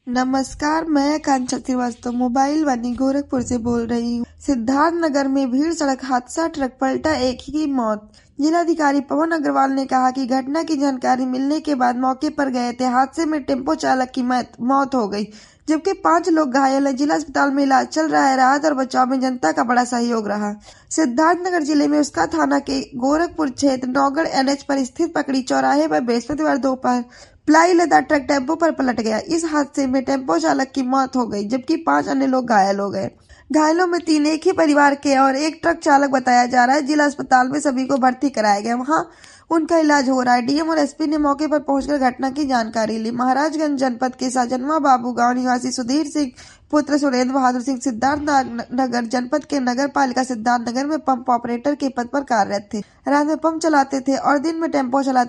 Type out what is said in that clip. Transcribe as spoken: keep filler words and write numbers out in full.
नमस्कार, मैं आकांक्षा श्रीवास्तव मोबाइल वानी गोरखपुर से बोल रही हूँ। सिद्धार्थ नगर में भीड़ सड़क हादसा, ट्रक पलटा, एक ही की मौत। जिलाधिकारी पवन अग्रवाल ने कहा कि घटना की जानकारी मिलने के बाद मौके पर गए थे। हादसे में टेम्पो चालक की मौत हो गई, जबकि पांच लोग घायल हैं। जिला अस्पताल में इलाज चल रहा है। राहत और बचाव में जनता का बड़ा सहयोग रहा। सिद्धार्थनगर जिले में उसका थाना के गोरखपुर क्षेत्र नौगढ़ एनएच पर स्थित पकड़ी चौराहे पर बृहस्पतिवार दोपहर प्लाई लदा ट्रक टेम्पो पर पलट गया। इस हादसे में टेम्पो चालक की मौत हो गई, जबकि पांच अन्य लोग घायल हो गए। घायलों में तीन एक ही परिवार के और एक ट्रक चालक बताया जा रहा है। जिला अस्पताल में सभी को भर्ती कराया गया, वहां उनका इलाज हो रहा है। डीएम और एसपी ने मौके पर पहुंचकर घटना की जानकारी ली। महाराजगंज जनपद के साजनवा बाबू गांव निवासी सुधीर सिंह पुत्र सुरेंद्र बहादुर सिंह सिद्धार्थ नगर जनपद के नगर पालिका सिद्धार्थनगर में पंप ऑपरेटर के पद पर कार्यरत थे। रात में पंप चलाते थे और दिन में टेम्पो चलाते